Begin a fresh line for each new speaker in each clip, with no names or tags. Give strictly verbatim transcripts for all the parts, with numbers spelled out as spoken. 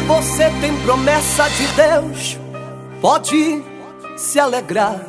você tem promessa de Deus, pode se alegrar,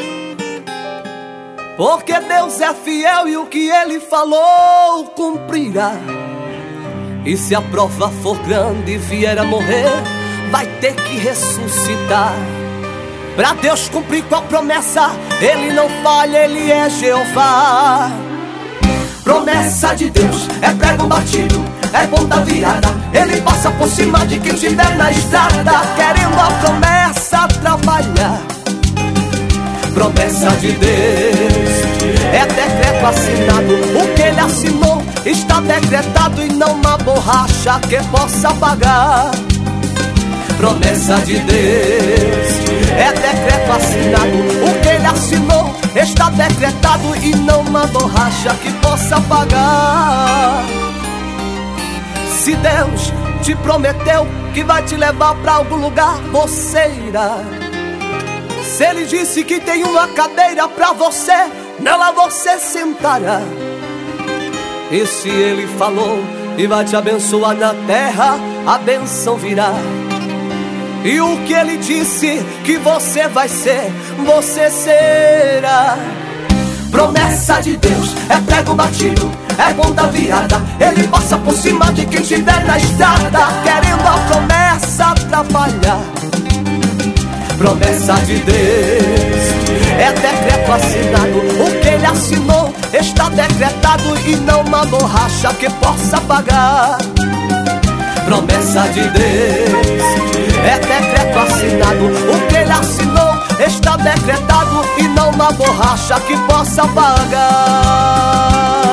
porque Deus é fiel e o que Ele falou cumprirá. E se a prova for grande e vier a morrer, vai ter que ressuscitar. Pra Deus cumprir com a promessa, Ele não falha, Ele é Jeová. Promessa de Deus é prego batido, é ponta virada. Ele passa por cima de quem estiver na estrada, querendo a promessa atrapalhar. Promessa de Deus é decreto assinado, o que Ele assinou está decretado, e não uma borracha que possa apagar. Promessa de Deus é decreto assinado, o que Ele assinou está decretado, e não uma borracha que possa apagar. Se Deus te prometeu que vai te levar pra algum lugar, você irá. Se Ele disse que tem uma cadeira pra você, nela você sentará. E se Ele falou e vai te abençoar na terra, a bênção virá. E o que Ele disse que você vai ser, você será. Promessa de Deus é prego batido, é ponta virada. Ele passa por cima de quem estiver na estrada, querendo a promessa atrapalhar. Promessa de Deus é decreto assinado, o que Ele assinou está decretado, e não uma borracha que possa apagar. Promessa de Deus é decreto assinado, o que Ele assinou está decretado, e não uma borracha que possa apagar.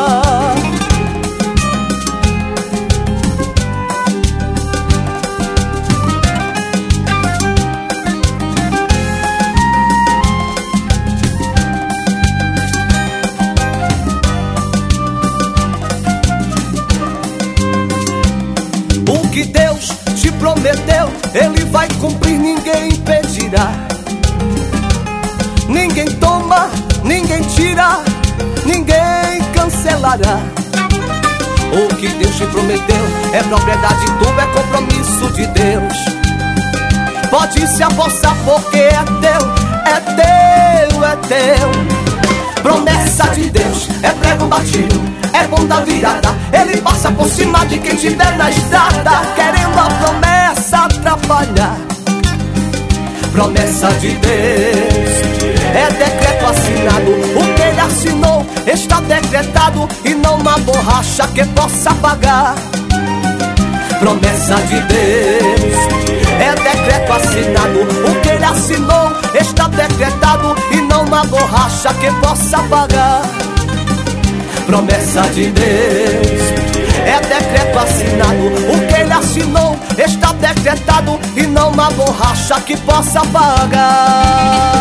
O que Deus te prometeu, Ele vai cumprir, ninguém impedirá. Ninguém toma, ninguém tira, ninguém cancelará. O que Deus te prometeu é propriedade tua, é compromisso de Deus. Pode se apossar porque é teu, é teu, é teu. Promessa de Deus é prego batido, é ponta virada. Ele passa por cima de quem estiver na estrada, querendo a promessa atrapalhar. Promessa de Deus é decreto assinado, o que Ele assinou está decretado, e não uma borracha que possa apagar. Promessa de Deus é decreto assinado, o que Ele assinou está decretado, e não uma borracha que possa apagar. Promessa de Deus é decreto assinado, o que Ele assinou está decretado, e não uma borracha que possa apagar.